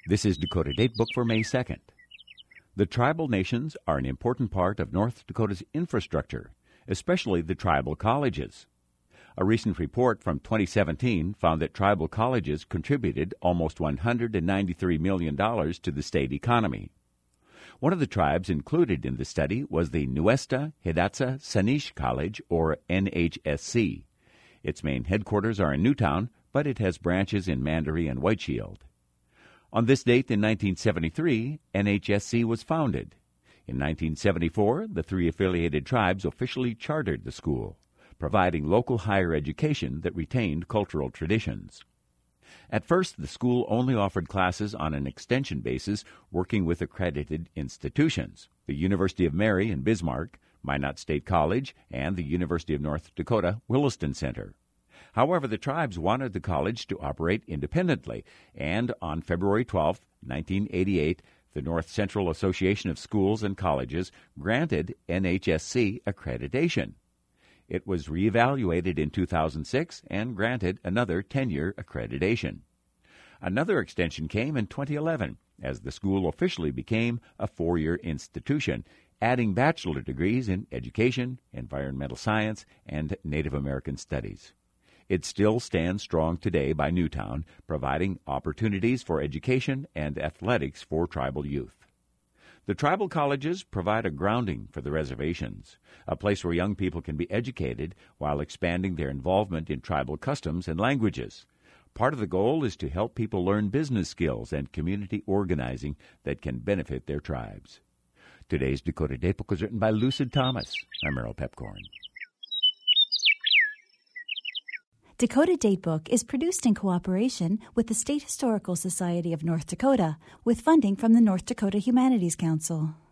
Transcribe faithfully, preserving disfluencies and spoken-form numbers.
This is Dakota Datebook for May second. The tribal nations are an important part of North Dakota's infrastructure, especially the tribal colleges. A recent report from twenty seventeen found that tribal colleges contributed almost one hundred ninety-three million dollars to the state economy. One of the tribes included in the study was the Nuestra Hidatsa Sanish College, or N H S C. Its main headquarters are in Newtown, but it has branches in Mandaree and White Shield. On this date in nineteen seventy-three, N H S C was founded. In nineteen seventy-four, the three affiliated tribes officially chartered the school, providing local higher education that retained cultural traditions. At first, the school only offered classes on an extension basis, working with accredited institutions, the University of Mary in Bismarck, Minot State College, and the University of North Dakota Williston Center. However, the tribes wanted the college to operate independently, and on February twelfth, nineteen eighty-eight, the North Central Association of Schools and Colleges granted N H S C accreditation. It was reevaluated in two thousand six and granted another ten-year accreditation. Another extension came in twenty eleven, as the school officially became a four-year institution, adding bachelor degrees in education, environmental science, and Native American studies. It still stands strong today by Newtown, providing opportunities for education and athletics for tribal youth. The tribal colleges provide a grounding for the reservations, a place where young people can be educated while expanding their involvement in tribal customs and languages. Part of the goal is to help people learn business skills and community organizing that can benefit their tribes. Today's Dakota Datebook was written by Lucid Thomas. I'm Merrill Pepcorn. Dakota Datebook is produced in cooperation with the State Historical Society of North Dakota, with funding from the North Dakota Humanities Council.